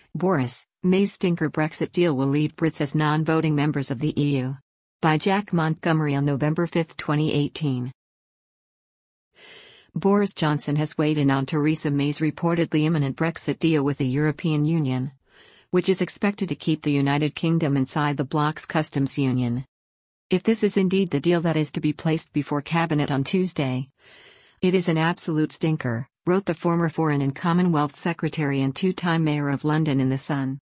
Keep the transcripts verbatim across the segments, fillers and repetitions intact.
Boris, May's stinker Brexit deal will leave Brits as non-voting members of the E U. By Jack Montgomery on November fifth, twenty eighteen. Boris Johnson has weighed in on Theresa May's reportedly imminent Brexit deal with the European Union, which is expected to keep the United Kingdom inside the bloc's customs union. If this is indeed the deal that is to be placed before Cabinet on Tuesday, it is an absolute stinker, wrote the former Foreign and Commonwealth Secretary and two-time Mayor of London in The Sun.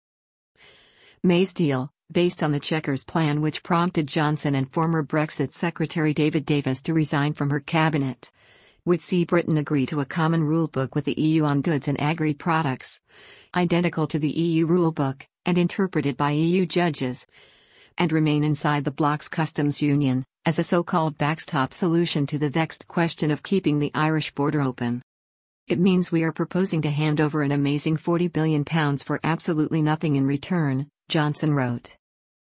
May's deal, based on the Chequers plan which prompted Johnson and former Brexit Secretary David Davis to resign from her cabinet, would see Britain agree to a common rulebook with the E U on goods and agri products, identical to the E U rulebook, and interpreted by E U judges, and remain inside the bloc's customs union, as a so-called backstop solution to the vexed question of keeping the Irish border open. It means we are proposing to hand over an amazing forty billion pounds for absolutely nothing in return, Johnson wrote.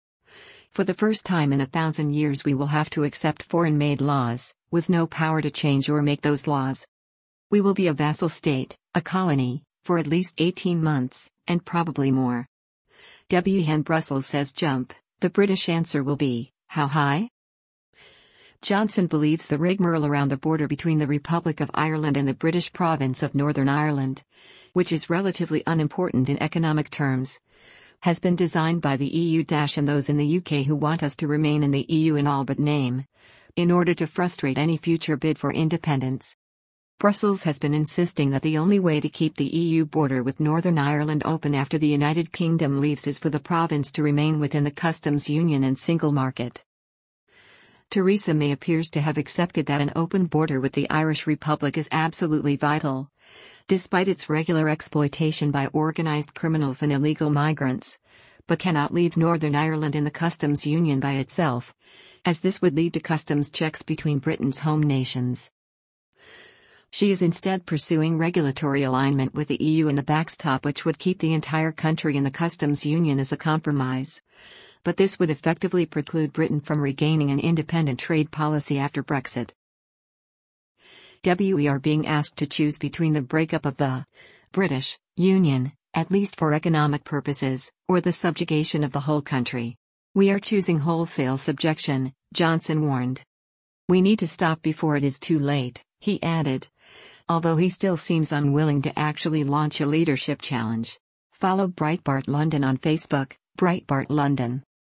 For the first time in a thousand years we will have to accept foreign-made laws, with no power to change or make those laws. We will be a vassal state, a colony, for at least eighteen months, and probably more. When Brussels says jump, the British answer will be, how high? Johnson believes the rigmarole around the border between the Republic of Ireland and the British province of Northern Ireland, which is relatively unimportant in economic terms, has been designed by the E U and those in the U K who want us to remain in the E U in all but name, in order to frustrate any future bid for independence. Brussels has been insisting that the only way to keep the E U border with Northern Ireland open after the United Kingdom leaves is for the province to remain within the customs union and single market. Theresa May appears to have accepted that an open border with the Irish Republic is absolutely vital, despite its regular exploitation by organised criminals and illegal migrants, but cannot leave Northern Ireland in the customs union by itself, as this would lead to customs checks between Britain's home nations. She is instead pursuing regulatory alignment with the E U and a backstop which would keep the entire country in the customs union as a compromise. But this would effectively preclude Britain from regaining an independent trade policy after Brexit. We are being asked to choose between the breakup of the British Union, at least for economic purposes, or the subjugation of the whole country. We are choosing wholesale subjection, Johnson warned. We need to stop before it is too late, he added, although he still seems unwilling to actually launch a leadership challenge. Follow Breitbart London on Facebook, Breitbart London.